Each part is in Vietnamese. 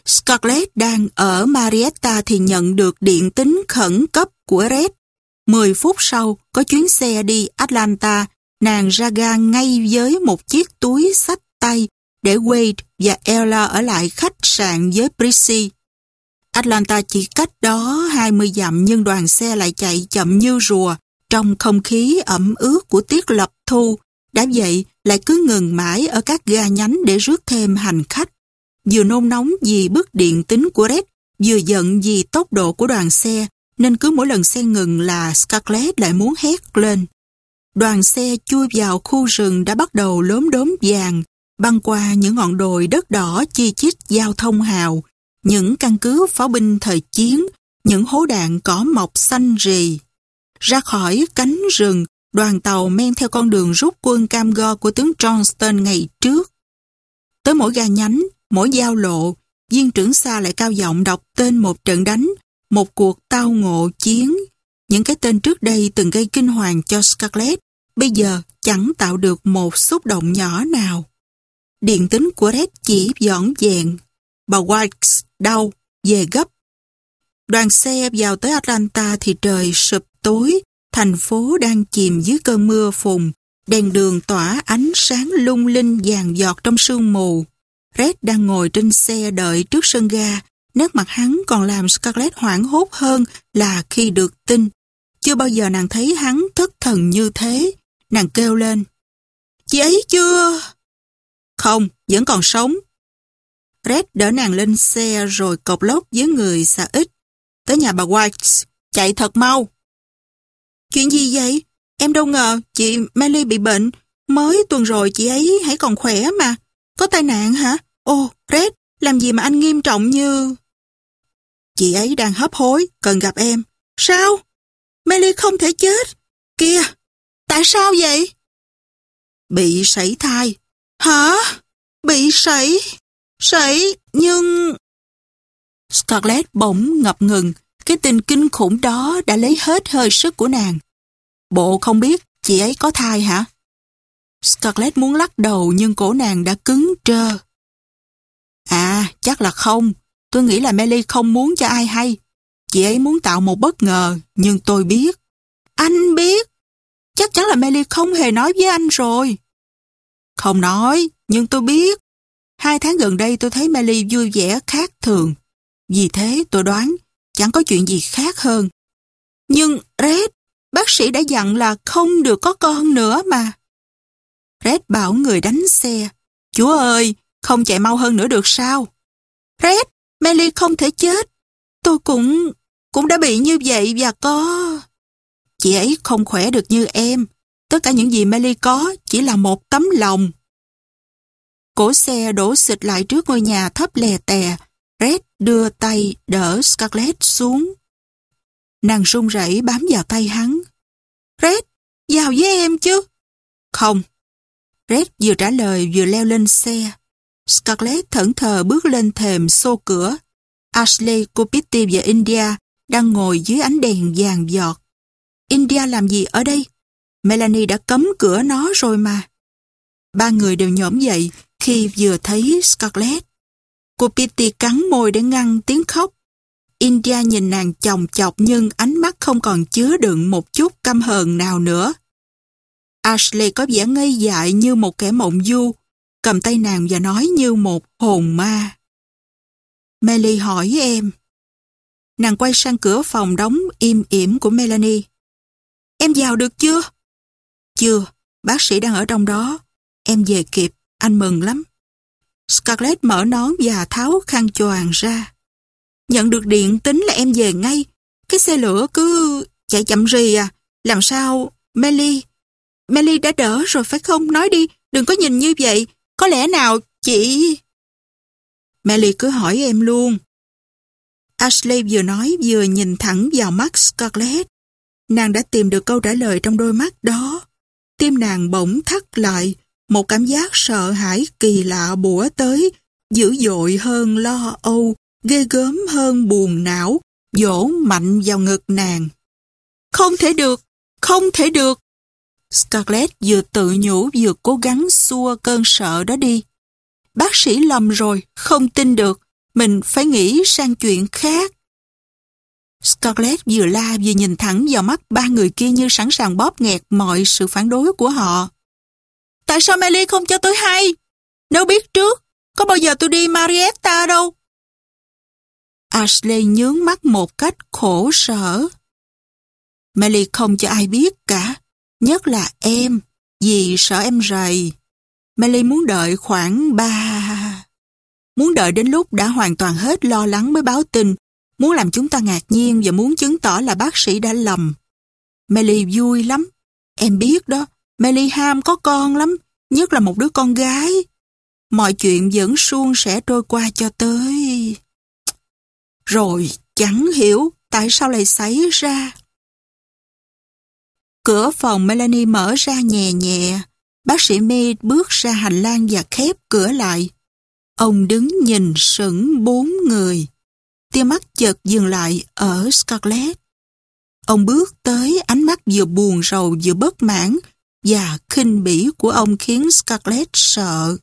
Scarlett đang ở Marietta thì nhận được điện tín khẩn cấp của Red. 10 phút sau, có chuyến xe đi Atlanta, nàng ra ga ngay với một chiếc túi xách tay để Wade và Ella ở lại khách sạn với Prissy. Atlanta chỉ cách đó 20 dặm nhưng đoàn xe lại chạy chậm như rùa trong không khí ẩm ướt của tiết lập thu. Đã vậy, lại cứ ngừng mãi ở các ga nhánh để rước thêm hành khách. Vừa nôn nóng vì bức điện tín của Red, vừa giận vì tốc độ của đoàn xe, nên cứ mỗi lần xe ngừng là Scarlett lại muốn hét lên. Đoàn xe chui vào khu rừng đã bắt đầu lốm đốm vàng, băng qua những ngọn đồi đất đỏ chi chít giao thông hào, những căn cứ pháo binh thời chiến, những hố đạn cỏ mọc xanh rì. Ra khỏi cánh rừng, đoàn tàu men theo con đường rút quân cam go của tướng Johnston ngày trước. Tới mỗi ga nhánh, mỗi giao lộ, viên trưởng xa lại cao giọng đọc tên một trận đánh, một cuộc tao ngộ chiến. Những cái tên trước đây từng gây kinh hoàng cho Scarlett, bây giờ chẳng tạo được một xúc động nhỏ nào. Điện tín của Red chỉ dõn dẹn. Bà White đau, về gấp. Đoàn xe vào tới Atlanta thì trời sụp tối, thành phố đang chìm dưới cơn mưa phùn, đèn đường tỏa ánh sáng lung linh vàng giọt trong sương mù. Red đang ngồi trên xe đợi trước sân ga, nét mặt hắn còn làm Scarlett hoảng hốt hơn là khi được tin. Chưa bao giờ nàng thấy hắn thất thần như thế. Nàng kêu lên, chị ấy chưa? Không, vẫn còn sống. Red đỡ nàng lên xe rồi cộc lốc với người xà ít. Tới nhà bà White, chạy thật mau. Chuyện gì vậy? Em đâu ngờ chị Melly bị bệnh. Mới tuần rồi chị ấy hãy còn khỏe mà. Có tai nạn hả? Ồ, Red, làm gì mà anh nghiêm trọng như... Chị ấy đang hấp hối, cần gặp em. Sao? Melly không thể chết. Kìa, tại sao vậy? Bị sảy thai. Hả? Bị sảy nhưng... Scarlett bỗng ngập ngừng. Cái tin kinh khủng đó đã lấy hết hơi sức của nàng. Bộ không biết chị ấy có thai hả? Scarlett muốn lắc đầu nhưng cổ nàng đã cứng trơ. À, chắc là không. Tôi nghĩ là Melly không muốn cho ai hay. Chị ấy muốn tạo một bất ngờ, nhưng tôi biết. Anh biết? Chắc chắn là Melly không hề nói với anh rồi. Không nói, nhưng tôi biết. 2 tháng gần đây tôi thấy Melly vui vẻ khác thường. Vì thế tôi đoán chẳng có chuyện gì khác hơn. Nhưng Red, bác sĩ đã dặn là không được có con nữa mà. Red bảo người đánh xe. Chúa ơi, không chạy mau hơn nữa được sao? Red, Melly không thể chết. Tôi cũng đã bị như vậy và có... Chị ấy không khỏe được như em. Tất cả những gì Melly có chỉ là một tấm lòng. Cổ xe đổ xịch lại trước ngôi nhà thấp lè tè. Red đưa tay đỡ Scarlett xuống. Nàng run rẩy bám vào tay hắn. Red, vào với em chứ? Không. Red vừa trả lời vừa leo lên xe. Scarlett thẫn thờ bước lên thềm xô cửa. Ashley, cô Pitty và India đang ngồi dưới ánh đèn vàng giọt. India làm gì ở đây? Melanie đã cấm cửa nó rồi mà. 3 người đều nhổm dậy khi vừa thấy Scarlett. Cô Pitty cắn môi để ngăn tiếng khóc. India nhìn nàng chòng chọc nhưng ánh mắt không còn chứa đựng một chút căm hờn nào nữa. Ashley có vẻ ngây dại như một kẻ mộng du, cầm tay nàng và nói như một hồn ma. Melly hỏi em. Nàng quay sang cửa phòng đóng im ỉm của Melanie. Em vào được chưa? Chưa, bác sĩ đang ở trong đó. Em về kịp, anh mừng lắm. Scarlett mở nón và tháo khăn choàng ra. Nhận được điện tín là em về ngay. Cái xe lửa cứ chạy chậm rì à. Làm sao Melly đã đỡ rồi phải không? Nói đi, đừng có nhìn như vậy. Có lẽ nào chị... Melly cứ hỏi em luôn. Ashley vừa nói vừa nhìn thẳng vào mắt Scarlett. Nàng đã tìm được câu trả lời trong đôi mắt đó. Tim nàng bỗng thắt lại. Một cảm giác sợ hãi kỳ lạ bủa tới, dữ dội hơn lo âu, ghê gớm hơn buồn não, vỗ mạnh vào ngực nàng. Không thể được, không thể được. Scarlett vừa tự nhủ vừa cố gắng xua cơn sợ đó đi. Bác sĩ lầm rồi, không tin được. Mình phải nghĩ sang chuyện khác. Scarlett vừa la vừa nhìn thẳng vào mắt ba người kia như sẵn sàng bóp nghẹt mọi sự phản đối của họ. Tại sao Melly không cho tôi hay? Nếu biết trước, có bao giờ tôi đi Marietta đâu. Ashley nhướng mắt một cách khổ sở. Melly không cho ai biết cả, nhất là em, vì sợ em rầy. Melly muốn đợi muốn đợi đến lúc đã hoàn toàn hết lo lắng mới báo tin, muốn làm chúng ta ngạc nhiên và muốn chứng tỏ là bác sĩ đã lầm. Melly vui lắm. Em biết đó, Melly ham có con lắm, nhất là một đứa con gái. Mọi chuyện vẫn suôn sẻ trôi qua cho tới... Rồi chẳng hiểu tại sao lại xảy ra. Cửa phòng Melanie mở ra nhẹ nhẹ. Bác sĩ Mead bước ra hành lang và khép cửa lại. Ông đứng nhìn sững bốn người. Tia mắt chợt dừng lại ở Scarlett. Ông bước tới, ánh mắt vừa buồn rầu vừa bất mãn và khinh bỉ của ông khiến Scarlett sợ.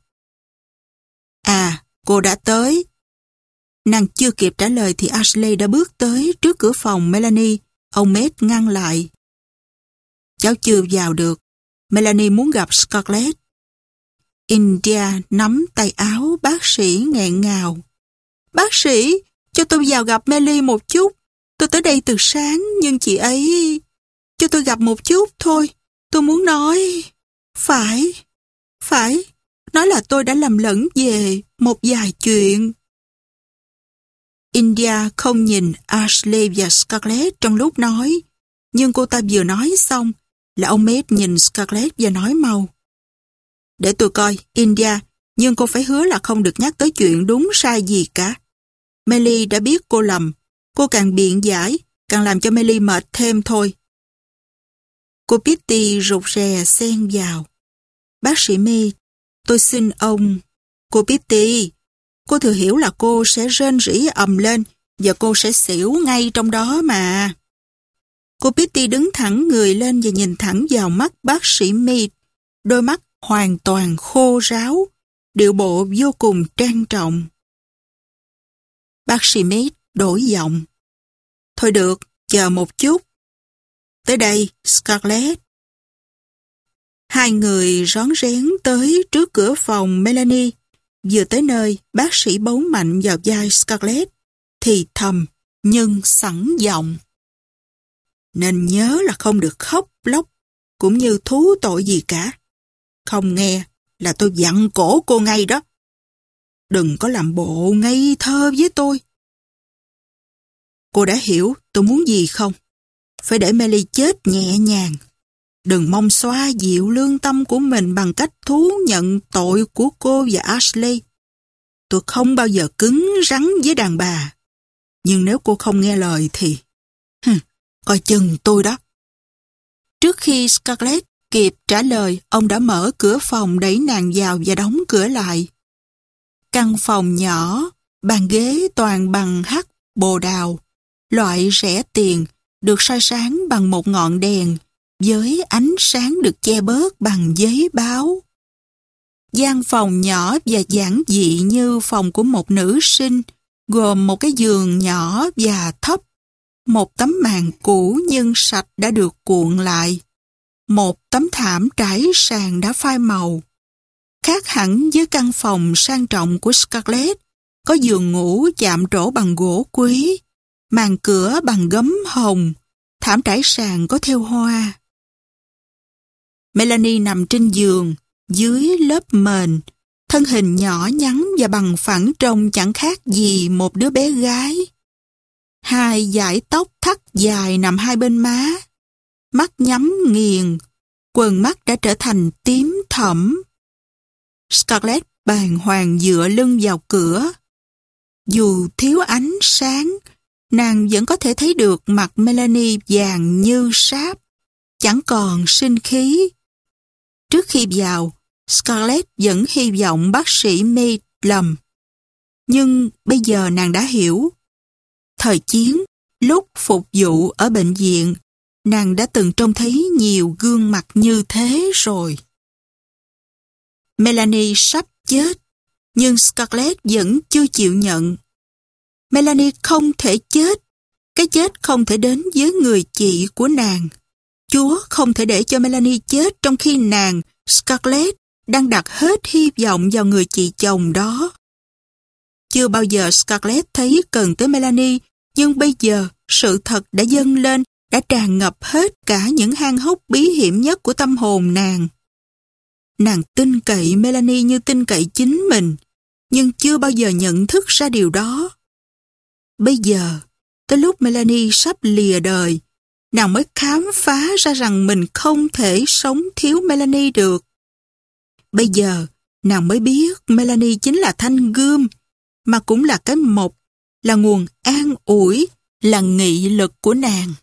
À, cô đã tới. Nàng chưa kịp trả lời thì Ashley đã bước tới trước cửa phòng Melanie. Ông Mead ngăn lại. Cháu chưa vào được. Melanie muốn gặp Scarlett. India nắm tay áo bác sĩ nghẹn ngào. Bác sĩ, cho tôi vào gặp Melly một chút. Tôi tới đây từ sáng, nhưng chị ấy... Cho tôi gặp một chút thôi. Tôi muốn nói... Phải. Nói là tôi đã lầm lẫn về một vài chuyện. India không nhìn Ashley và Scarlett trong lúc nói. Nhưng cô ta vừa nói xong là ông Mead nhìn Scarlett và nói mau. Để tôi coi, India, nhưng cô phải hứa là không được nhắc tới chuyện đúng sai gì cả. Melly đã biết cô lầm. Cô càng biện giải, càng làm cho Melly mệt thêm thôi. Cô Pitty rụt rè xen vào. Bác sĩ Mead, tôi xin ông. Cô Pitty, cô thừa hiểu là cô sẽ rên rỉ ầm lên và cô sẽ xỉu ngay trong đó mà. Cô Pitty đứng thẳng người lên và nhìn thẳng vào mắt bác sĩ Mead. Đôi mắt hoàn toàn khô ráo, điệu bộ vô cùng trang trọng. Bác sĩ Mead đổi giọng. Thôi được, chờ một chút. Tới đây, Scarlett. Hai người rón rén tới trước cửa phòng Melanie. Vừa tới nơi, bác sĩ bấu mạnh vào vai Scarlett, thì thầm nhưng sẵn giọng. Nên nhớ là không được khóc lóc, cũng như thú tội gì cả. Không nghe là tôi vặn cổ cô ngay đó. Đừng có làm bộ ngây thơ với tôi. Cô đã hiểu tôi muốn gì không? Phải để Melly chết nhẹ nhàng. Đừng mong xoa dịu lương tâm của mình bằng cách thú nhận tội của cô và Ashley. Tôi không bao giờ cứng rắn với đàn bà. Nhưng nếu cô không nghe lời thì... coi chừng tôi đó. Trước khi Scarlett kịp trả lời, ông đã mở cửa phòng đẩy nàng vào và đóng cửa lại. Căn phòng nhỏ, bàn ghế toàn bằng hắc bồ đào, loại rẻ tiền, được soi sáng bằng một ngọn đèn, với ánh sáng được che bớt bằng giấy báo. Gian phòng nhỏ và giản dị như phòng của một nữ sinh, gồm một cái giường nhỏ và thấp, một tấm màn cũ nhưng sạch đã được cuộn lại, một tấm thảm trải sàn đã phai màu. Khác hẳn với căn phòng sang trọng của Scarlett, có giường ngủ chạm trổ bằng gỗ quý, màn cửa bằng gấm hồng, thảm trải sàn có thêu hoa. Melanie nằm trên giường, dưới lớp mền, thân hình nhỏ nhắn và bằng phẳng trông chẳng khác gì một đứa bé gái. Hai dải tóc thắt dài nằm hai bên má, mắt nhắm nghiền, quầng mắt đã trở thành tím thẫm. Scarlett bàng hoàng dựa lưng vào cửa. Dù thiếu ánh sáng, nàng vẫn có thể thấy được mặt Melanie vàng như sáp, chẳng còn sinh khí. Trước khi vào, Scarlett vẫn hy vọng bác sĩ Mead lầm. Nhưng bây giờ nàng đã hiểu. Thời chiến, lúc phục vụ ở bệnh viện, nàng đã từng trông thấy nhiều gương mặt như thế rồi. Melanie sắp chết, nhưng Scarlett vẫn chưa chịu nhận. Melanie không thể chết. Cái chết không thể đến với người chị của nàng. Chúa không thể để cho Melanie chết trong khi nàng, Scarlett, đang đặt hết hy vọng vào người chị chồng đó. Chưa bao giờ Scarlett thấy cần tới Melanie, nhưng bây giờ sự thật đã dâng lên, đã tràn ngập hết cả những hang hốc bí hiểm nhất của tâm hồn nàng. Nàng tin cậy Melanie như tin cậy chính mình, nhưng chưa bao giờ nhận thức ra điều đó. Bây giờ, tới lúc Melanie sắp lìa đời, nàng mới khám phá ra rằng mình không thể sống thiếu Melanie được. Bây giờ, nàng mới biết Melanie chính là thanh gươm, mà cũng là cái mộc, là nguồn an ủi, là nghị lực của nàng.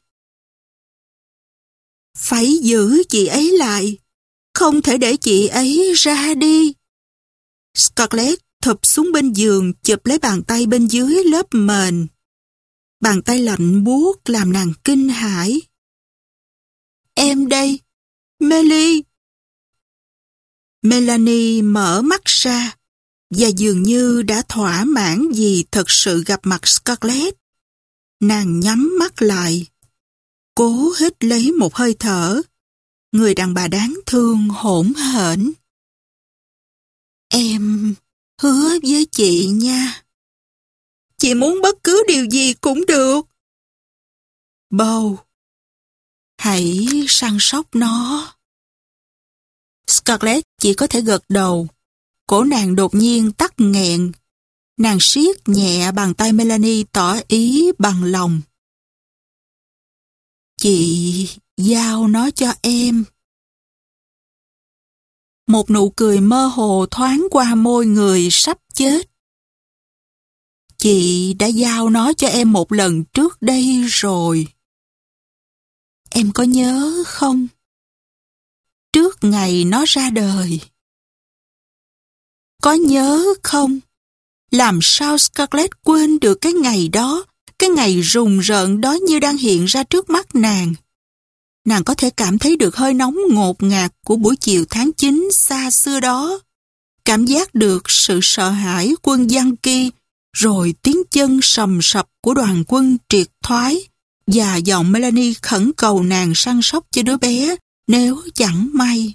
Phải giữ chị ấy lại, không thể để chị ấy ra đi. Scarlett thụp xuống bên giường, chụp lấy bàn tay bên dưới lớp mền. Bàn tay lạnh buốt làm nàng kinh hãi. Em đây, Melly. Melanie mở mắt ra và dường như đã thỏa mãn vì thật sự gặp mặt Scarlett. Nàng nhắm mắt lại, cố hít lấy một hơi thở. Người đàn bà đáng thương hỗn hển. Em hứa với chị nha. Chị muốn bất cứ điều gì cũng được. Bầu, hãy săn sóc nó. Scarlett chỉ có thể gật đầu. Cổ nàng đột nhiên tắc nghẹn. Nàng siết nhẹ bàn tay Melanie tỏ ý bằng lòng. Chị giao nó cho em. Một nụ cười mơ hồ thoáng qua môi người sắp chết. Chị đã giao nó cho em một lần trước đây rồi. Em có nhớ không? Trước ngày nó ra đời. Có nhớ không? Làm sao Scarlett quên được cái ngày đó, cái ngày rùng rợn đó như đang hiện ra trước mắt nàng. Nàng có thể cảm thấy được hơi nóng ngột ngạt của buổi chiều tháng 9 xa xưa đó. Cảm giác được sự sợ hãi quân Giăng Kỳ, rồi tiếng chân sầm sập của đoàn quân triệt thoái, và giọng Melanie khẩn cầu nàng săn sóc cho đứa bé nếu chẳng may.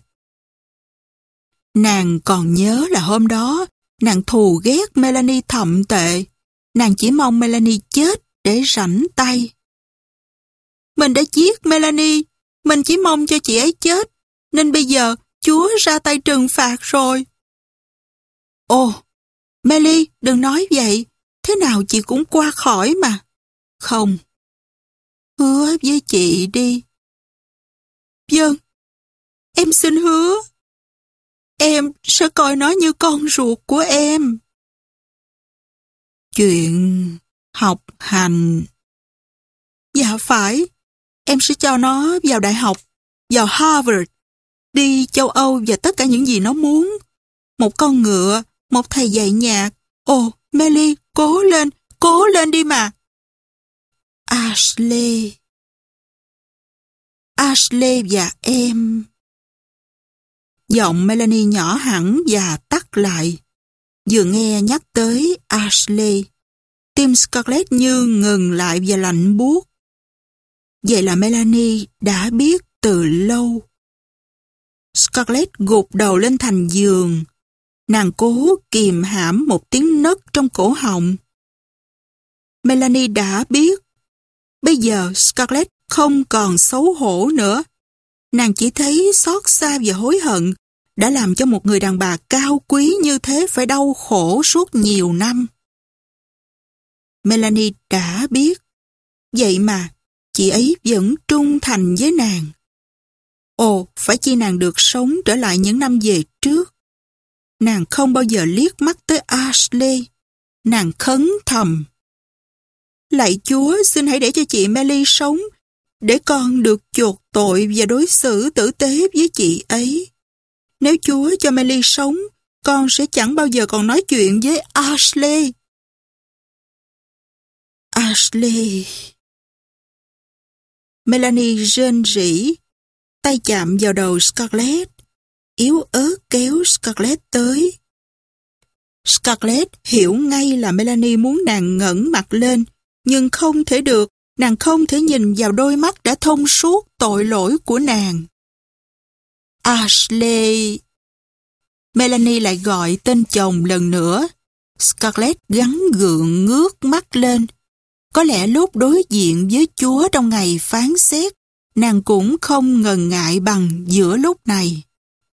Nàng còn nhớ là hôm đó, nàng thù ghét Melanie thậm tệ. Nàng chỉ mong Melanie chết để rảnh tay. Mình đã giết Melanie, mình chỉ mong cho chị ấy chết, nên bây giờ Chúa ra tay trừng phạt rồi. Ồ, Melly, đừng nói vậy, thế nào chị cũng qua khỏi mà. Không, hứa với chị đi. Vâng, em xin hứa. Em sẽ coi nó như con ruột của em. Chuyện học hành. Dạ phải, em sẽ cho nó vào đại học, vào Harvard, đi châu Âu và tất cả những gì nó muốn. Một con ngựa, một thầy dạy nhạc. Ồ, Melly, cố lên đi mà. Ashley. Ashley và em. Giọng Melanie nhỏ hẳn và tắt lại. Vừa nghe nhắc tới Ashley, tim Scarlett như ngừng lại và lạnh buốt. Vậy là Melanie đã biết từ lâu. Scarlett gục đầu lên thành giường. Nàng cố kìm hãm một tiếng nấc trong cổ họng. Melanie đã biết. Bây giờ Scarlett không còn xấu hổ nữa. Nàng chỉ thấy xót xa và hối hận đã làm cho một người đàn bà cao quý như thế phải đau khổ suốt nhiều năm. Melanie đã biết. Vậy mà, chị ấy vẫn trung thành với nàng. Ồ, phải chi nàng được sống trở lại những năm về trước. Nàng không bao giờ liếc mắt tới Ashley. Nàng khấn thầm. Lạy Chúa, xin hãy để cho chị Melly sống, để con được chuộc tội và đối xử tử tế với chị ấy. Nếu Chúa cho Melly sống, con sẽ chẳng bao giờ còn nói chuyện với Ashley. Ashley. Melanie rên rỉ, tay chạm vào đầu Scarlett, yếu ớt kéo Scarlett tới. Scarlett hiểu ngay là Melanie muốn nàng ngẩng mặt lên, nhưng không thể được, nàng không thể nhìn vào đôi mắt đã thông suốt tội lỗi của nàng. Ashley! Melanie lại gọi tên chồng lần nữa. Scarlett gắng gượng ngước mắt lên. Có lẽ lúc đối diện với Chúa trong ngày phán xét, nàng cũng không ngần ngại bằng giữa lúc này.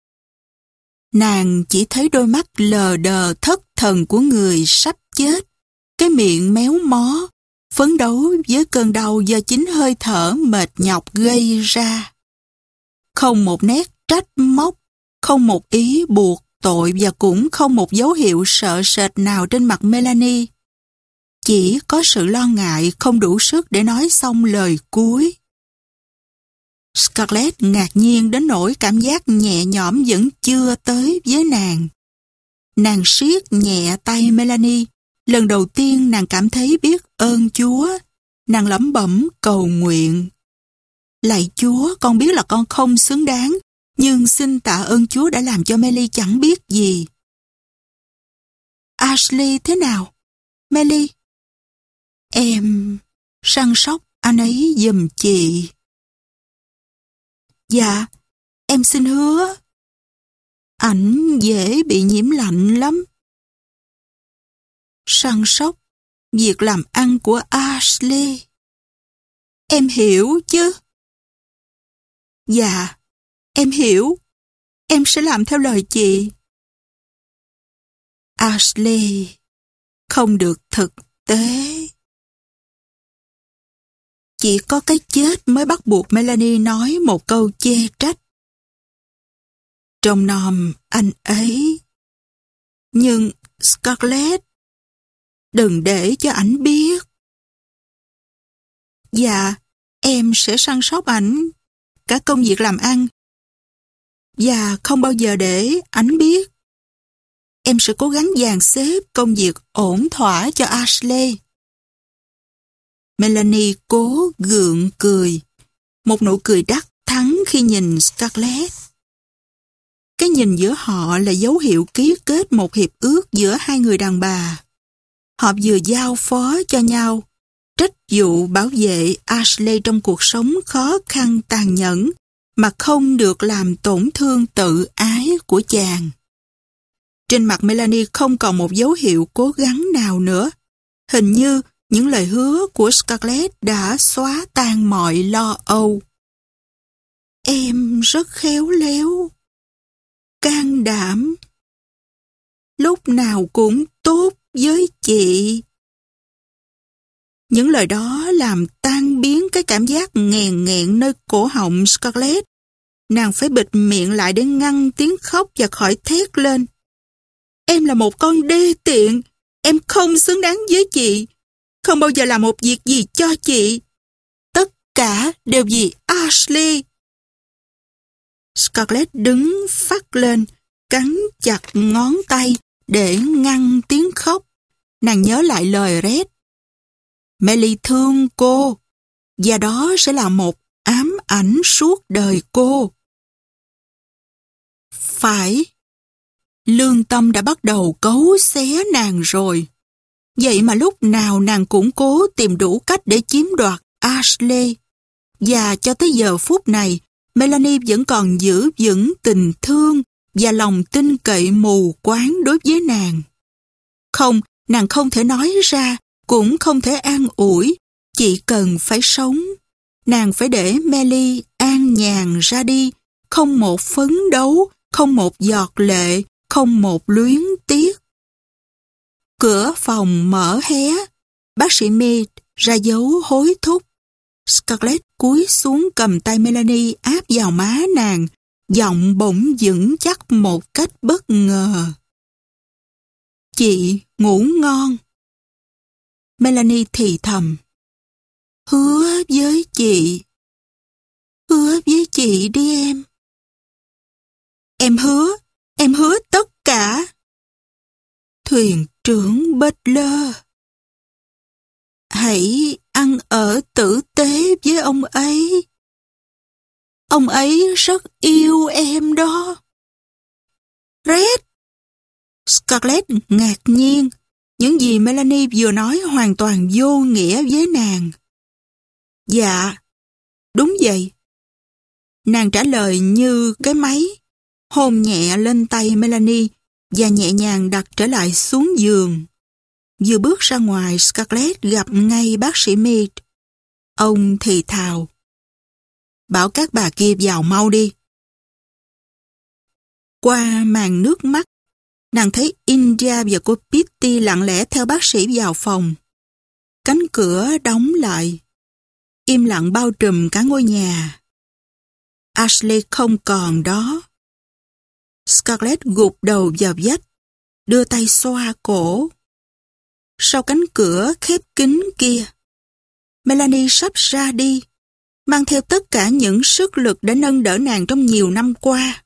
Nàng chỉ thấy đôi mắt lờ đờ thất thần của người sắp chết, cái miệng méo mó, phấn đấu với cơn đau do chính hơi thở mệt nhọc gây ra. Không một nét trách móc, không một ý buộc tội và cũng không một dấu hiệu sợ sệt nào trên mặt Melanie. Chỉ có sự lo ngại không đủ sức để nói xong lời cuối. Scarlett ngạc nhiên đến nỗi cảm giác nhẹ nhõm vẫn chưa tới với nàng. Nàng siết nhẹ tay Melanie. Lần đầu tiên nàng cảm thấy biết ơn Chúa. Nàng lẩm bẩm cầu nguyện. Lạy Chúa, con biết là con không xứng đáng, nhưng xin tạ ơn Chúa đã làm cho Melly chẳng biết gì. Ashley thế nào? Melly? Em săn sóc anh ấy giùm chị. Dạ, em xin hứa. Ảnh dễ bị nhiễm lạnh lắm. Săn sóc việc làm ăn của Ashley. Em hiểu chứ? Dạ, em hiểu. Em sẽ làm theo lời chị. Ashley không được thực tế. Chỉ có cái chết mới bắt buộc Melanie nói một câu chê trách. Trông nom anh ấy. Nhưng Scarlett, đừng để cho ảnh biết. Dạ, em sẽ săn sóc ảnh, cả công việc làm ăn. Và không bao giờ để ảnh biết. Em sẽ cố gắng dàn xếp công việc ổn thỏa cho Ashley. Melanie cố gượng cười. Một nụ cười đắc thắng khi nhìn Scarlett. Cái nhìn giữa họ là dấu hiệu ký kết một hiệp ước giữa hai người đàn bà. Họ vừa giao phó cho nhau trách vụ bảo vệ Ashley trong cuộc sống khó khăn tàn nhẫn mà không được làm tổn thương tự ái của chàng. Trên mặt Melanie không còn một dấu hiệu cố gắng nào nữa. Hình như những lời hứa của Scarlett đã xóa tan mọi lo âu. Em rất khéo léo, can đảm, lúc nào cũng tốt với chị. Những lời đó làm tan biến cái cảm giác nghèn nghẹn nơi cổ họng Scarlett. Nàng phải bịt miệng lại để ngăn tiếng khóc và khỏi thét lên. Em là một con đê tiện, em không xứng đáng với chị, không bao giờ làm một việc gì cho chị. Tất cả đều vì Ashley. Scarlett đứng phắt lên, cắn chặt ngón tay để ngăn tiếng khóc. Nàng nhớ lại lời Red. Melly thương cô, và đó sẽ là một ám ảnh suốt đời cô. Phải, lương tâm đã bắt đầu cấu xé nàng rồi. Vậy mà lúc nào nàng cũng cố tìm đủ cách để chiếm đoạt Ashley. Và cho tới giờ phút này, Melanie vẫn còn giữ vững tình thương và lòng tin cậy mù quáng đối với nàng. Không, nàng không thể nói ra, cũng không thể an ủi, chỉ cần phải sống. Nàng phải để Melly an nhàn ra đi, không một phấn đấu, không một giọt lệ, không một luyến tiếc. Cửa phòng mở hé, bác sĩ Mead ra dấu hối thúc. Scarlett cúi xuống cầm tay Melanie áp vào má nàng, giọng bỗng vững chắc một cách bất ngờ. Chị ngủ ngon. Melanie thì thầm. Hứa với chị. Hứa với chị đi em. Em hứa tất cả. Thuyền trưởng Butler. Hãy ăn ở tử tế với ông ấy. Ông ấy rất yêu em đó. Red! Scarlett ngạc nhiên. Những gì Melanie vừa nói hoàn toàn vô nghĩa với nàng. Dạ, đúng vậy. Nàng trả lời như cái máy, hôn nhẹ lên tay Melanie và nhẹ nhàng đặt trở lại xuống giường. Vừa bước ra ngoài, Scarlett gặp ngay bác sĩ Mead. Ông thì thào: bảo các bà kia vào mau đi. Qua màn nước mắt, nàng thấy India và cô Pitty lặng lẽ theo bác sĩ vào phòng. Cánh cửa đóng lại. Im lặng bao trùm cả ngôi nhà. Ashley không còn đó. Scarlett gục đầu vào vách, đưa tay xoa cổ. Sau cánh cửa khép kín kia, Melanie sắp ra đi, mang theo tất cả những sức lực đã nâng đỡ nàng trong nhiều năm qua.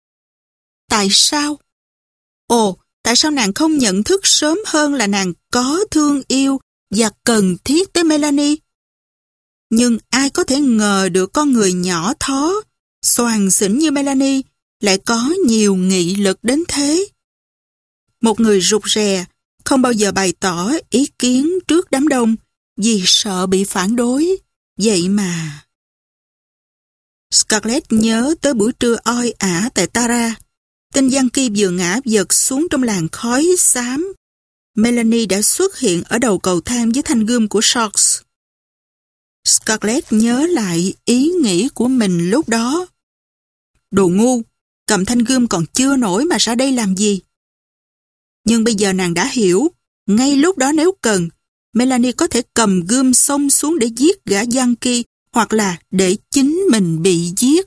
Tại sao? Ồ, tại sao nàng không nhận thức sớm hơn là nàng có thương yêu và cần thiết tới Melanie? Nhưng ai có thể ngờ được con người nhỏ thó, xoàn xỉnh như Melanie lại có nhiều nghị lực đến thế. Một người rụt rè, không bao giờ bày tỏ ý kiến trước đám đông vì sợ bị phản đối. Vậy mà... Scarlett nhớ tới buổi trưa oi ả tại Tara. Tên Yankee vừa ngã giật xuống trong làn khói xám. Melanie đã xuất hiện ở đầu cầu thang với thanh gươm của Sharks. Scarlett nhớ lại ý nghĩ của mình lúc đó. Đồ ngu, cầm thanh gươm còn chưa nổi mà ra đây làm gì? Nhưng bây giờ nàng đã hiểu, ngay lúc đó nếu cần, Melanie có thể cầm gươm xông xuống để giết gã Yankee hoặc là để chính mình bị giết.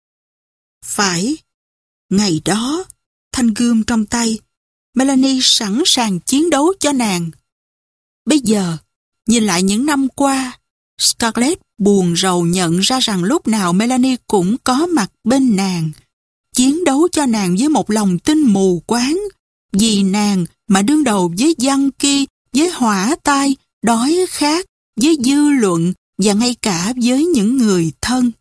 Phải, ngày đó, thanh gươm trong tay, Melanie sẵn sàng chiến đấu cho nàng. Bây giờ, nhìn lại những năm qua, Scarlett buồn rầu nhận ra rằng lúc nào Melanie cũng có mặt bên nàng, chiến đấu cho nàng với một lòng tin mù quáng, vì nàng mà đương đầu với Yankee, với hỏa tai, đói khát, với dư luận và ngay cả với những người thân.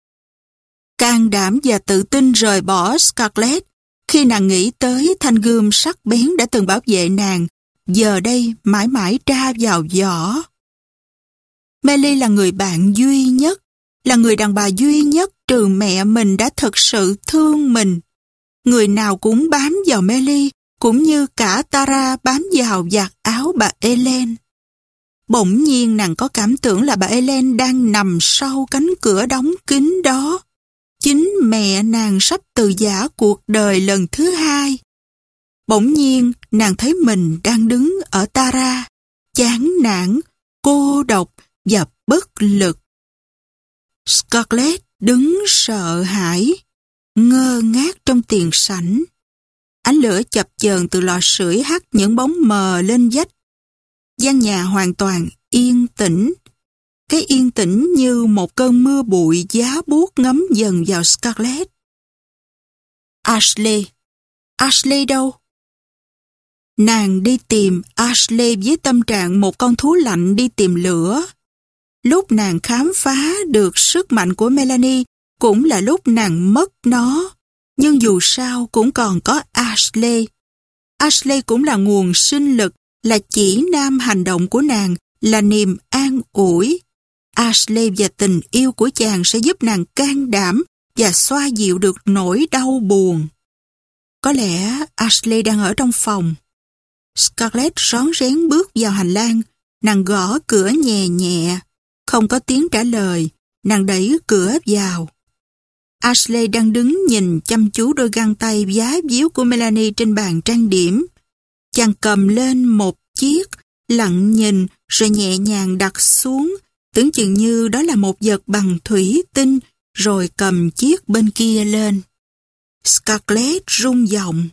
Can đảm và tự tin rời bỏ Scarlett khi nàng nghĩ tới thanh gươm sắc bén đã từng bảo vệ nàng, giờ đây mãi mãi tra vào vỏ. Melly là người bạn duy nhất, là người đàn bà duy nhất trừ mẹ mình đã thật sự thương mình. Người nào cũng bám vào Melly, cũng như cả Tara bám vào vạt áo bà Ellen. Bỗng nhiên nàng có cảm tưởng là bà Ellen đang nằm sau cánh cửa đóng kín đó. Chính mẹ nàng sắp từ giã cuộc đời lần thứ hai. Bỗng nhiên nàng thấy mình đang đứng ở Tara, chán nản, cô độc và bất lực. Scarlett đứng sợ hãi, ngơ ngác trong tiền sảnh. Ánh lửa chập chờn từ lò sưởi hắt những bóng mờ lên vách. Gian nhà hoàn toàn yên tĩnh. Cái yên tĩnh như một cơn mưa bụi giá buốt ngấm dần vào Scarlett. Ashley. Ashley đâu? Nàng đi tìm Ashley với tâm trạng một con thú lạnh đi tìm lửa. Lúc nàng khám phá được sức mạnh của Melanie cũng là lúc nàng mất nó. Nhưng dù sao cũng còn có Ashley. Ashley cũng là nguồn sinh lực, là chỉ nam hành động của nàng, là niềm an ủi. Ashley và tình yêu của chàng sẽ giúp nàng can đảm và xoa dịu được nỗi đau buồn. Có lẽ Ashley đang ở trong phòng. Scarlett rón rén bước vào hành lang, nàng gõ cửa nhẹ nhẹ. Không có tiếng trả lời, nàng đẩy cửa vào. Ashley đang đứng nhìn chăm chú đôi găng tay vá víu của Melanie trên bàn trang điểm. Chàng cầm lên một chiếc, lặng nhìn rồi nhẹ nhàng đặt xuống, tưởng chừng như đó là một vật bằng thủy tinh, rồi cầm chiếc bên kia lên. Scarlett rung giọng.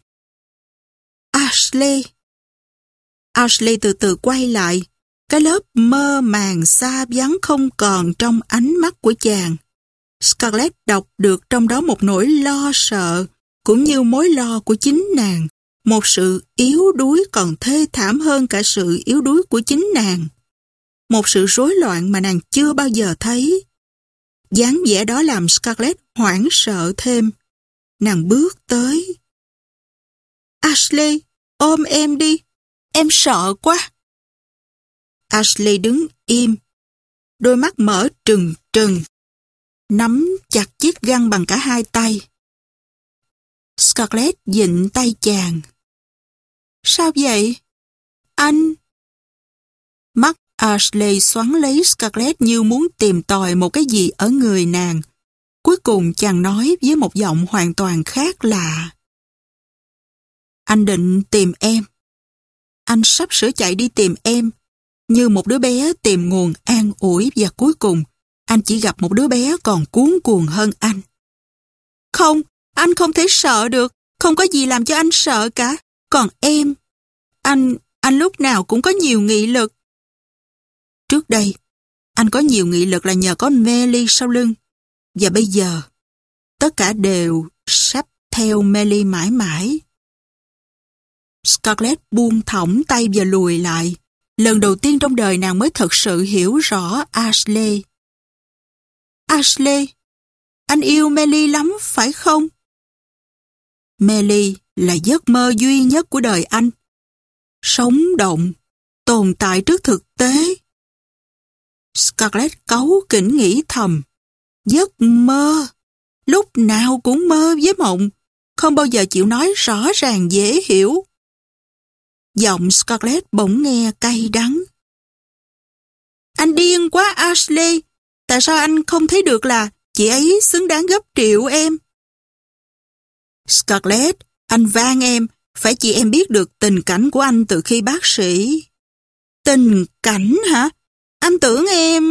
Ashley. Ashley từ từ quay lại, cái lớp mơ màng xa vắng không còn trong ánh mắt của chàng. Scarlett đọc được trong đó một nỗi lo sợ, cũng như mối lo của chính nàng, một sự yếu đuối còn thê thảm hơn cả sự yếu đuối của chính nàng. Một sự rối loạn mà nàng chưa bao giờ thấy. Dáng vẻ đó làm Scarlett hoảng sợ thêm. Nàng bước tới. Ashley, ôm em đi. Em sợ quá. Ashley đứng im, đôi mắt mở trừng trừng, nắm chặt chiếc găng bằng cả hai tay. Scarlett vịn tay chàng. Sao vậy? Anh... Mắt Ashley xoắn lấy Scarlett như muốn tìm tòi một cái gì ở người nàng. Cuối cùng chàng nói với một giọng hoàn toàn khác lạ. Anh định tìm em. Anh sắp sửa chạy đi tìm em. Như một đứa bé tìm nguồn an ủi và cuối cùng anh chỉ gặp một đứa bé còn cuống cuồng hơn anh. Không, anh không thể sợ được. Không có gì làm cho anh sợ cả. Còn em, anh lúc nào cũng có nhiều nghị lực. Trước đây, anh có nhiều nghị lực là nhờ có Melly sau lưng. Và bây giờ, tất cả đều sắp theo Melly mãi mãi. Scarlett buông thõng tay và lùi lại. Lần đầu tiên trong đời nàng mới thật sự hiểu rõ Ashley. Ashley, anh yêu Melly lắm phải không? Melly là giấc mơ duy nhất của đời anh. Sống động, tồn tại trước thực tế. Scarlett cáu kỉnh nghĩ thầm. Giấc mơ, lúc nào cũng mơ với mộng, không bao giờ chịu nói rõ ràng dễ hiểu. Giọng Scarlett bỗng nghe cay đắng. Anh điên quá Ashley, tại sao anh không thấy được là chị ấy xứng đáng gấp triệu em? Scarlett, anh van em, phải chị em biết được tình cảnh của anh từ khi bác sĩ. Tình cảnh hả? Anh tưởng em...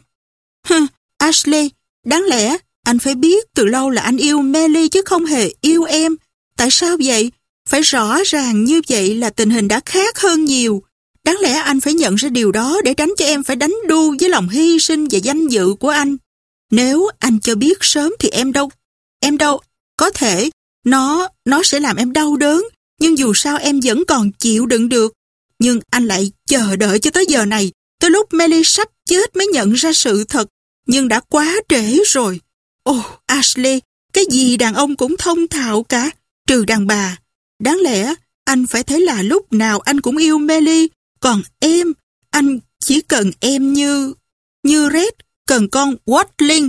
Ashley, đáng lẽ anh phải biết từ lâu là anh yêu Melly chứ không hề yêu em. Tại sao vậy? Phải rõ ràng như vậy là tình hình đã khác hơn nhiều. Đáng lẽ anh phải nhận ra điều đó để tránh cho em phải đánh đu với lòng hy sinh và danh dự của anh. Nếu anh cho biết sớm thì em đâu, có thể nó sẽ làm em đau đớn, nhưng dù sao em vẫn còn chịu đựng được. Nhưng anh lại chờ đợi cho tới giờ này, tới lúc Melly sắp chết mới nhận ra sự thật, nhưng đã quá trễ rồi. Ồ, Ashley, cái gì đàn ông cũng thông thạo cả, trừ đàn bà. Đáng lẽ anh phải thấy là lúc nào anh cũng yêu Melly, còn em, anh chỉ cần em như Red cần con Watling.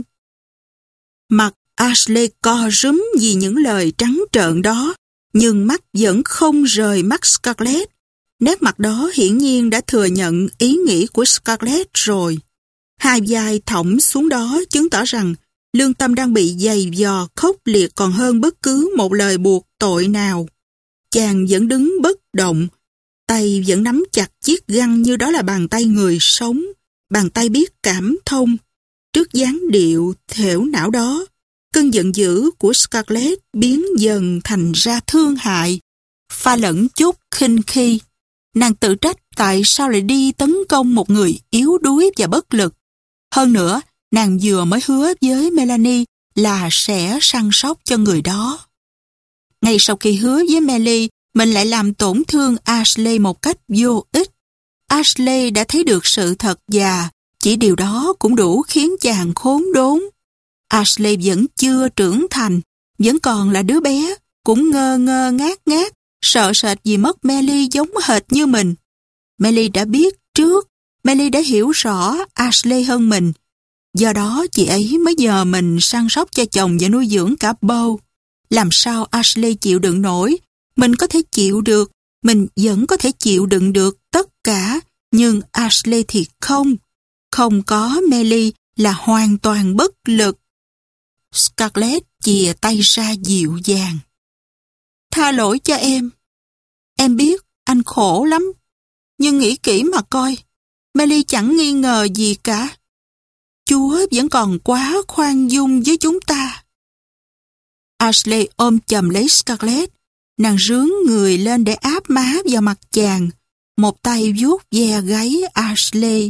Mặt Ashley co rúm vì những lời trắng trợn đó, nhưng mắt vẫn không rời mắt Scarlett. Nét mặt đó hiển nhiên đã thừa nhận ý nghĩ của Scarlett rồi. Hai vai thõng xuống đó chứng tỏ rằng lương tâm đang bị giày vò khốc liệt còn hơn bất cứ một lời buộc tội nào. Chàng vẫn đứng bất động, tay vẫn nắm chặt chiếc găng như đó là bàn tay người sống, bàn tay biết cảm thông. Trước dáng điệu thểu não đó, cơn giận dữ của Scarlett biến dần thành ra thương hại, pha lẫn chút khinh khi. Nàng tự trách tại sao lại đi tấn công một người yếu đuối và bất lực. Hơn nữa, nàng vừa mới hứa với Melanie là sẽ săn sóc cho người đó. Ngay sau khi hứa với Melly, mình lại làm tổn thương Ashley một cách vô ích. Ashley đã thấy được sự thật và chỉ điều đó cũng đủ khiến chàng khốn đốn. Ashley vẫn chưa trưởng thành, vẫn còn là đứa bé, cũng ngơ ngơ ngác, sợ sệt vì mất Melly giống hệt như mình. Melly đã biết trước, Melly đã hiểu rõ Ashley hơn mình. Do đó chị ấy mới nhờ mình săn sóc cho chồng và nuôi dưỡng cả Beau. Làm sao Ashley chịu đựng nổi? Mình có thể chịu được, mình vẫn có thể chịu đựng được tất cả, nhưng Ashley thì không. Không có Melly là hoàn toàn bất lực. Scarlett chìa tay ra dịu dàng. Tha lỗi cho em. Em biết anh khổ lắm, nhưng nghĩ kỹ mà coi, Melly chẳng nghi ngờ gì cả. Chúa vẫn còn quá khoan dung với chúng ta. Ashley ôm chầm lấy Scarlett, nàng rướn người lên để áp má vào mặt chàng, một tay vuốt ve gáy Ashley.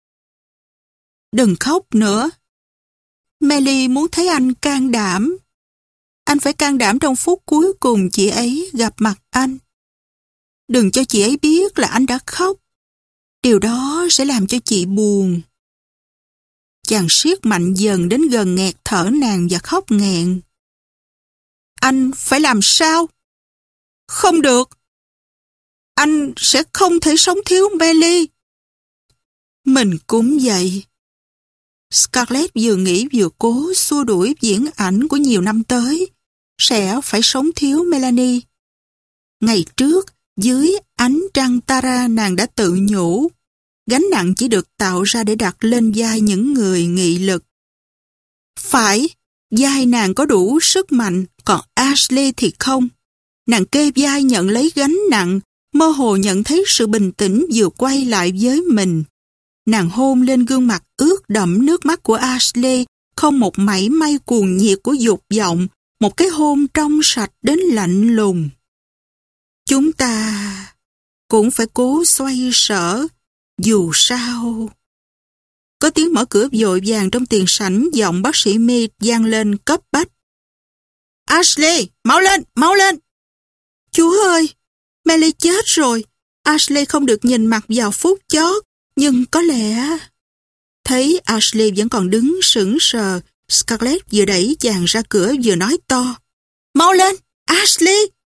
Đừng khóc nữa. Melly muốn thấy anh can đảm. Anh phải can đảm trong phút cuối cùng chị ấy gặp mặt anh. Đừng cho chị ấy biết là anh đã khóc. Điều đó sẽ làm cho chị buồn. Chàng siết mạnh dần đến gần nghẹt thở nàng và khóc nghẹn. Anh phải làm sao? Không được. anh sẽ không thể sống thiếu Melly. Mình cũng vậy. Scarlett vừa nghĩ vừa cố xua đuổi viễn ảnh của nhiều năm tới, sẽ phải sống thiếu Melanie. Ngày trước, dưới ánh trăng Tara, nàng đã tự nhủ, gánh nặng chỉ được tạo ra để đặt lên vai những người nghị lực. Phải, vai nàng có đủ sức mạnh, còn Ashley thì không. Nàng kê vai nhận lấy gánh nặng, mơ hồ nhận thấy sự bình tĩnh vừa quay lại với mình. Nàng hôn lên gương mặt ướt đẫm nước mắt của Ashley, không một mảy may cuồng nhiệt của dục vọng, một cái hôn trong sạch đến lạnh lùng. Chúng ta cũng phải cố xoay sở, dù sao. Có tiếng mở cửa vội vàng trong tiền sảnh, giọng bác sĩ Mead vang lên cấp bách. Ashley, mau lên, mau lên! Chúa ơi, Melly chết rồi. Ashley không được nhìn mặt vào phút chót, nhưng có lẽ... Thấy Ashley vẫn còn đứng sững sờ, Scarlett vừa đẩy chàng ra cửa vừa nói to. Mau lên, Ashley!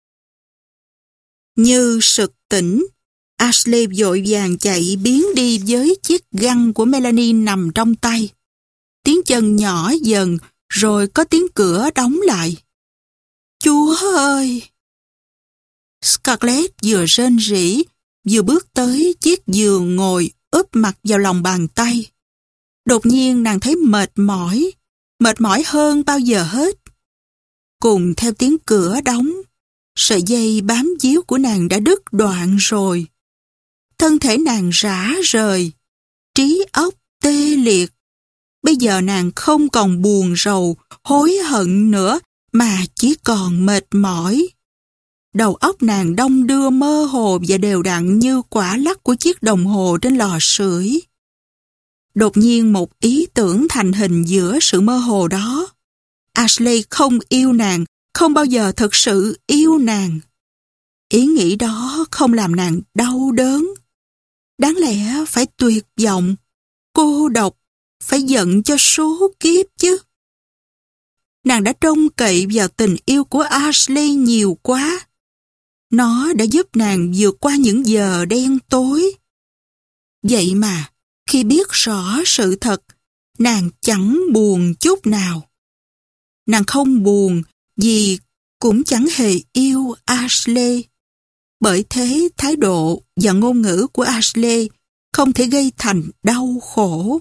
Như sực tỉnh, Ashley vội vàng chạy biến đi với chiếc găng của Melanie nằm trong tay. Tiếng chân nhỏ dần, rồi có tiếng cửa đóng lại. Chúa ơi! Scarlett vừa rên rỉ, vừa bước tới chiếc giường ngồi úp mặt vào lòng bàn tay. Đột nhiên nàng thấy mệt mỏi hơn bao giờ hết. Cùng theo tiếng cửa đóng, sợi dây bám víu của nàng đã đứt đoạn rồi. Thân thể nàng rã rời, trí óc tê liệt. Bây giờ nàng không còn buồn rầu, hối hận nữa, mà chỉ còn mệt mỏi. Đầu óc nàng đong đưa mơ hồ và đều đặn như quả lắc của chiếc đồng hồ trên lò sưởi. Đột nhiên một ý tưởng thành hình giữa sự mơ hồ đó. Ashley không yêu nàng, không bao giờ thực sự yêu nàng. Ý nghĩ đó không làm nàng đau đớn. Đáng lẽ phải tuyệt vọng, cô độc, phải giận cho số kiếp chứ. Nàng đã trông cậy vào tình yêu của Ashley nhiều quá. Nó đã giúp nàng vượt qua những giờ đen tối. Vậy mà, khi biết rõ sự thật, nàng chẳng buồn chút nào. Nàng không buồn vì cũng chẳng hề yêu Ashley. Bởi thế thái độ và ngôn ngữ của Ashley không thể gây thành đau khổ.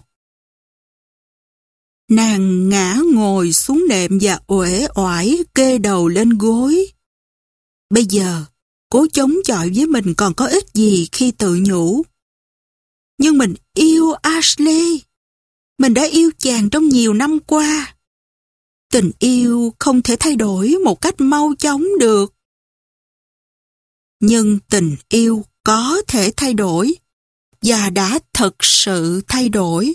Nàng ngã ngồi xuống nệm và uể oải kê đầu lên gối. Bây giờ, cố chống chọi với mình còn có ích gì khi tự nhủ. Nhưng mình yêu Ashley. Mình đã yêu chàng trong nhiều năm qua. Tình yêu không thể thay đổi một cách mau chóng được. Nhưng tình yêu có thể thay đổi và đã thực sự thay đổi.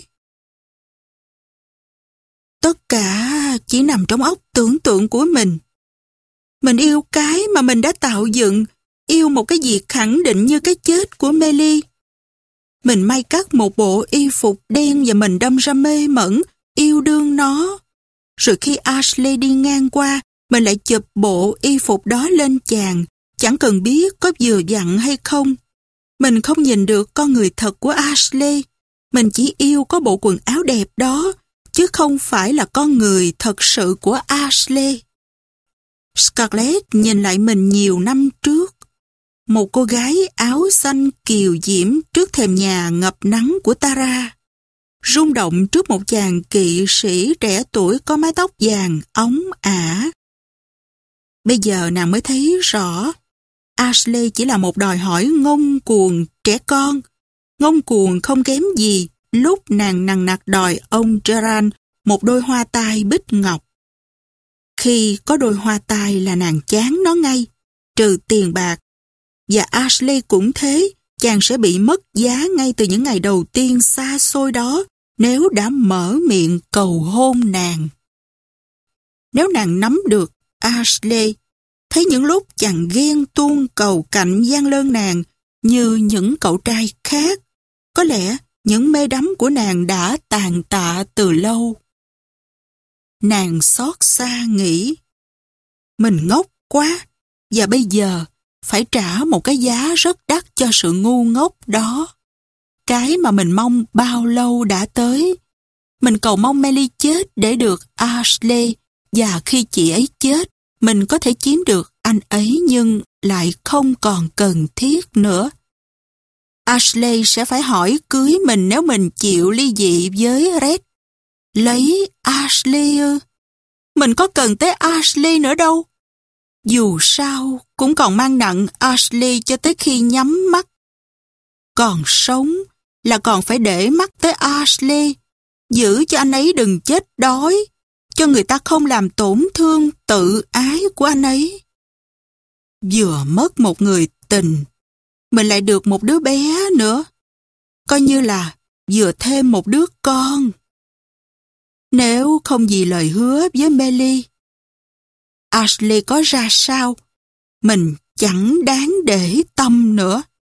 Tất cả chỉ nằm trong óc tưởng tượng của mình. Mình yêu cái mà mình đã tạo dựng, yêu một cái việc khẳng định như cái chết của Melly. Mình may cắt một bộ y phục đen và mình đâm ra mê mẩn, yêu đương nó. Rồi khi Ashley đi ngang qua, mình lại chụp bộ y phục đó lên chàng, chẳng cần biết có vừa vặn hay không. Mình không nhìn được con người thật của Ashley. Mình chỉ yêu có bộ quần áo đẹp đó, chứ không phải là con người thật sự của Ashley. Scarlett nhìn lại mình nhiều năm trước. Một cô gái áo xanh kiều diễm trước thềm nhà ngập nắng của Tara. Rung động trước một chàng kỵ sĩ trẻ tuổi có mái tóc vàng óng ả. Bây giờ nàng mới thấy rõ, Ashley chỉ là một đòi hỏi ngông cuồng trẻ con. Ngông cuồng không kém gì lúc nàng nằng nặc đòi ông Gerard một đôi hoa tai bích ngọc. Khi có đôi hoa tai là nàng chán nó ngay, trừ tiền bạc. Và Ashley cũng thế, chàng sẽ bị mất giá ngay từ những ngày đầu tiên xa xôi đó nếu đã mở miệng cầu hôn nàng. Nếu nàng nắm được Ashley, thấy những lúc chàng ghen tuông cầu cạnh gian lơn nàng như những cậu trai khác, có lẽ những mê đắm của nàng đã tàn tạ từ lâu. Nàng xót xa nghĩ, mình ngốc quá, và bây giờ phải trả một cái giá rất đắt cho sự ngu ngốc đó. Cái mà mình mong bao lâu đã tới. Mình cầu mong Melly chết để được Ashley, và khi chị ấy chết, mình có thể chiếm được anh ấy nhưng lại không còn cần thiết nữa. Ashley sẽ phải hỏi cưới mình nếu mình chịu ly dị với Red. Lấy Ashley ư? Mình có cần tới Ashley nữa đâu. Dù sao, cũng còn mang nặng Ashley cho tới khi nhắm mắt. Còn sống là còn phải để mắt tới Ashley, giữ cho anh ấy đừng chết đói, cho người ta không làm tổn thương tự ái của anh ấy. Vừa mất một người tình, mình lại được một đứa bé nữa, coi như là vừa thêm một đứa con. Nếu không vì lời hứa với Melly, Ashley có ra sao, mình chẳng đáng để tâm nữa.